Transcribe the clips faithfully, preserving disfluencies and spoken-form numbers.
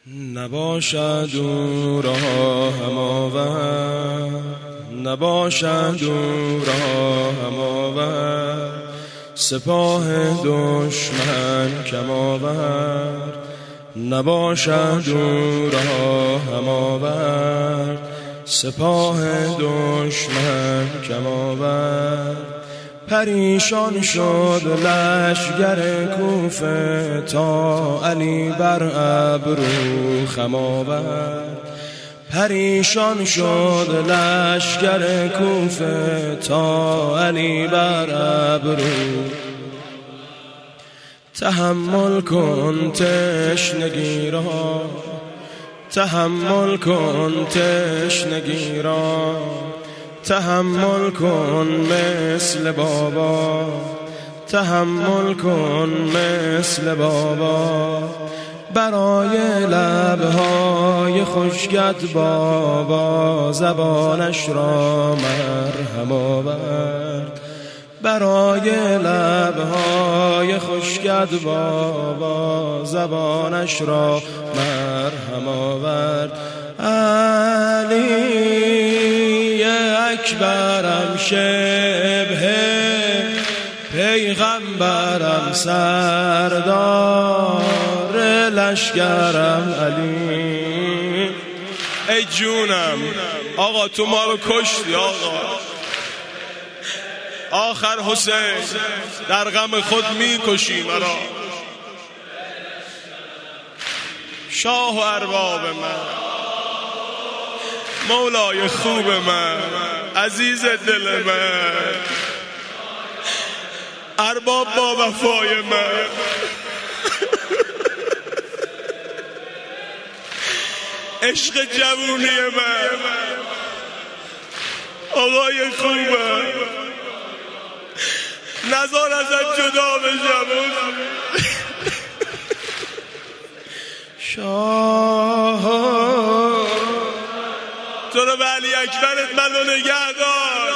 نباشد او را هم آورد، نباشد او را هم آورد، سپاه دشمن کم آورد. نباشد او را هم آورد، سپاه دشمن کم آورد. پریشان شد لشگر کوفه تا علی بر ابرو خم آورد. پریشان شد لشگر کوفه تا علی بر ابرو. تحمل کن تشنگی را، تحمل کن تشنگی را، تحمل کن مثل بابا، تحمل کن مثل بابا. برای لبهای خشکت بابا زبانش را مرهم آورد. برای لبهای خشکت بابا زبانش را مرهم آورد. علی اکبرم شبه پیغمبرم سردار لشکرم علی. ای جونم آقا تو ما رو کشتی آقا. آخر حسین در غم خود می کشی مرا. شاه و ارباب من، مولای خوب من، عزیز دل من، ارباب با وفای من، عشق جوونی من، آقای خوبم، نزار ازت جدا بشم. شاه تو رو به علی اکبرت منو نگه دار.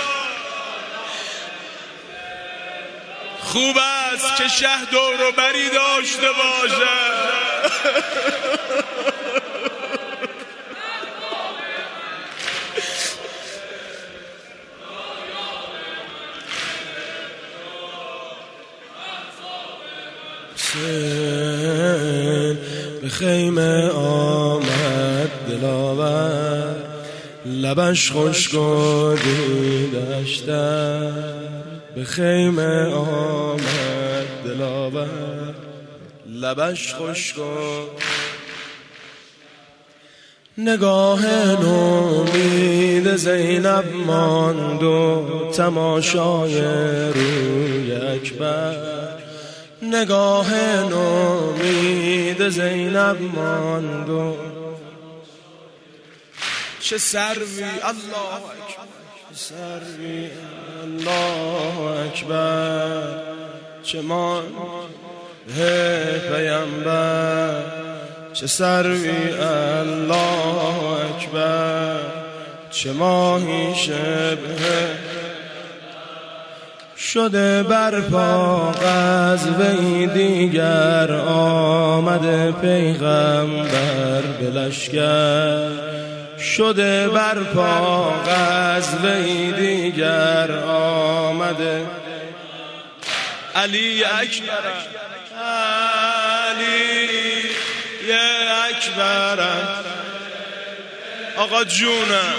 خوب است که شه دور و بری داشته باشه. به خیمه آمد دلاور، لبش خشک و دیدش تر. به خیمه آمد دلاور، لبش خشک و نگاه نومید زینب ماند و تماشای روی اکبر. نگاه نومید زینب ماند و چه سروی الله اکبر، چه سروی الله اکبر، چه مانده پیامبر. چه سروی الله اکبر، چه ماهی شبه شده برپا غزوه‌ای دیگر. آمده پیغمبر به لشکر، شده برپا غزوه‌ای دیگر. آمده علی اکبر، علی اکبر، آقا جونم.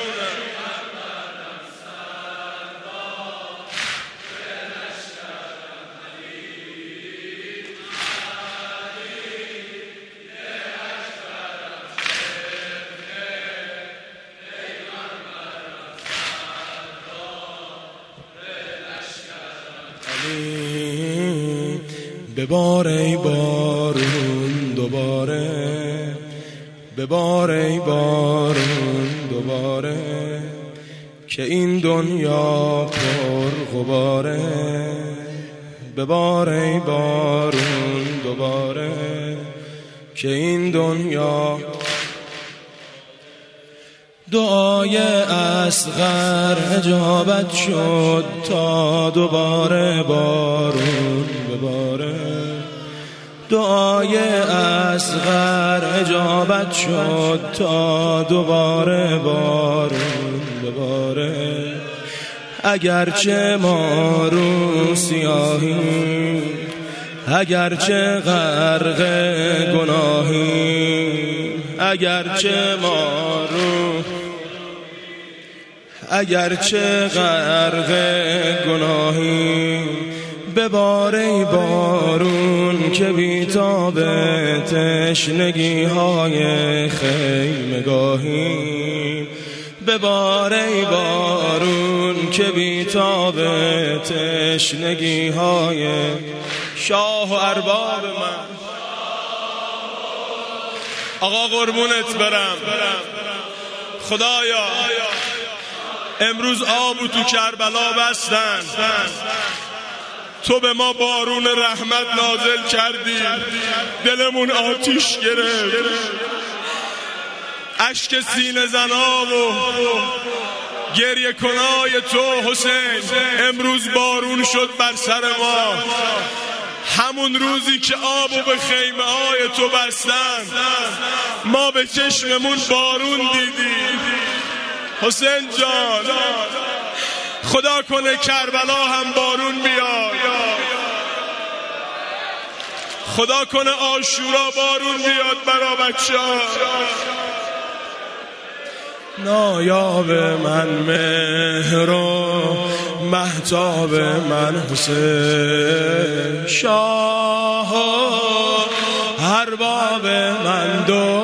ببار ای بارون دوباره، ببار ای بارون دوباره، که این دنیا پر غباره. ببار ای بارون دوباره، که این دنیا. دعای اصغر اجابت شد تا دوباره بارون بباره. دعای اصغر اجابت شد تا دوباره بارون بباره. اگرچه ما رو سیاهیم، اگرچه غرق گناهیم، اگرچه ما رو اگرچه غرق گناهیم، بباره بارون که بیتاب تشنگی های خیمگاهیم. بباره بارون که بیتاب تشنگی های شاه و ارباب من. آقا قربونت برم. خدایا امروز آبو تو کربلا بستن، تو به ما بارون رحمت نازل کردی، دلمون آتیش گرفت، اشک سینه زنا و گریه کنای تو حسین امروز بارون شد بر سر ما. همون روزی که آبو به خیمه های تو بستن ما به چشممون بارون دیدیم. حسین جان خدا کنه کربلا هم بارون بیاد، خدا کنه عاشورا بارون بیاد برا بچه‌ها. نایاب من مهر و مهتاب من حسین، شاه و ارباب من دو